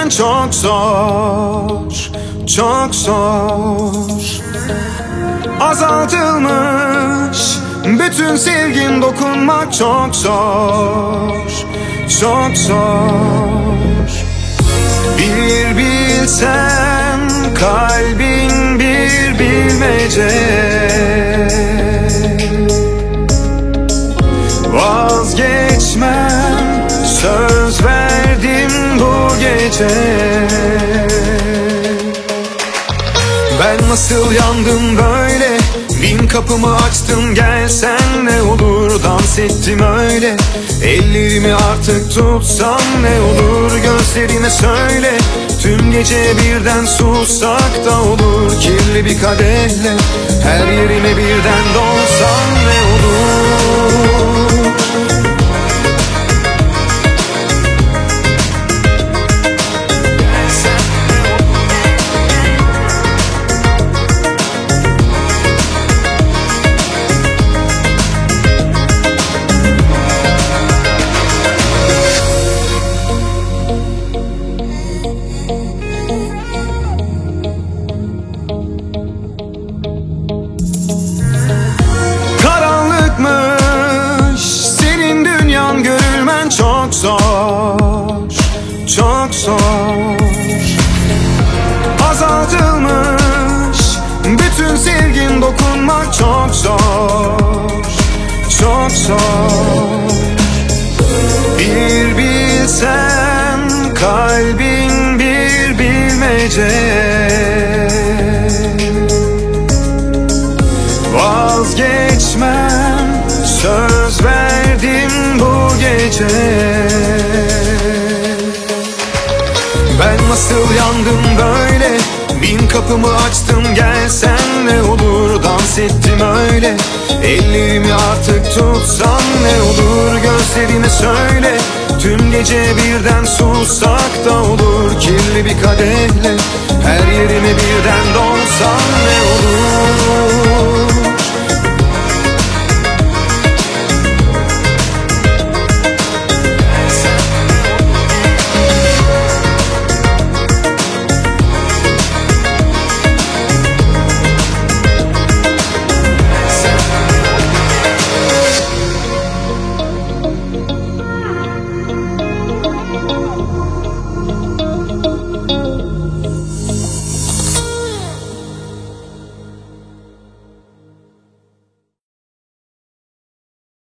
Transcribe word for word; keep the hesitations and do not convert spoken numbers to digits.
görülmen çok zor, çok zor. Azaltılmış bütün sevgin, dokunmak çok zor, çok zor. Bir bilsen kalbin bir bilmece, vazgeçmem söz verdim bu gece. Ben nasıl yandım böyle, bin kapımı açtım gelsen ne olur. Dans ettim öyle, ellerimi artık tutsam ne olur. Gözlerine söyle, tüm gece birden sussak da olur. Kirli bir kadehle her yerime birden dolsam ne olur. Çok zor, çok zor. Azaltılmış bütün sevgin, dokunmak çok zor, çok zor. Bir bilsen kalbin bir bilmece, vazgeçmem söz verdim bu gece. Ben nasıl yandım böyle, bin kapımı açtım gelsen ne olur. Dans ettim öyle, ellerimi artık tutsam ne olur. Gözlerine söyle, tüm gece birden sussak da olur. Kirli bir kadehle her yerime birden dolsam ne olur.